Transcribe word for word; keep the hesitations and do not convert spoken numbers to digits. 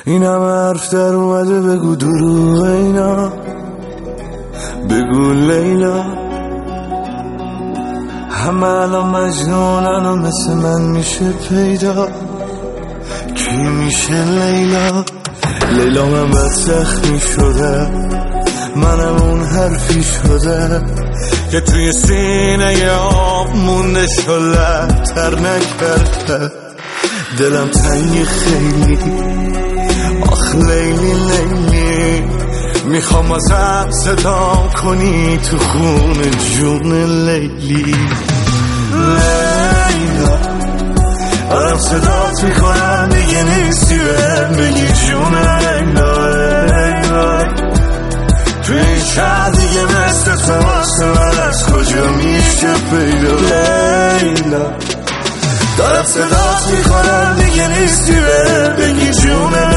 اینم حرف در اومده بگو دروغ اینا، بگو لیلا همه الان مجنونن و مثل من میشه پیدا، کی میشه لیلا؟ لیلا من بدسخت میشده، منم اون حرفی شده که توی سینه آب مونده شلتر نکرده. دلم تنگی خیلی، آخ لیلی لیلی، میخوام ازم صدا کنی تو خون جون لیلی. لیلا دارم صدات میکنم دیگه نیستی بهم بگی جون لیلا. لیلا توی این شهر دیگه مثل تو واسه من از کجا میشه پیدا؟ لیلا دارم صدات میکنم دیگه نیستی بهم بگی